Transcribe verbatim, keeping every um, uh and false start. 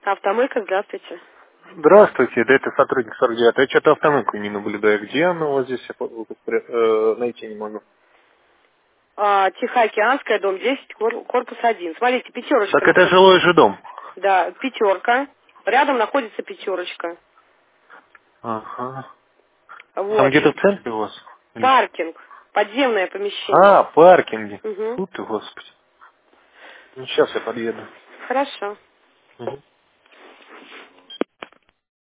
Автомойка, здравствуйте. Здравствуйте, да это сотрудник сорок девятый. Я что-то автомойку не наблюдаю. Где она у вас здесь? Я по- э, найти не могу. А, Тихоокеанская, дом десять, кор- корпус один. Смотрите, пятерочка Так это находится. жилой же дом. Да, пятерка. Рядом находится пятерочка. Ага. Там Вот. где-то в центре у вас? Или- Паркинг. Подземное помещение. А, паркинги. Угу. Тут ты, господи. Ну, сейчас я подъеду. Хорошо. Мгм.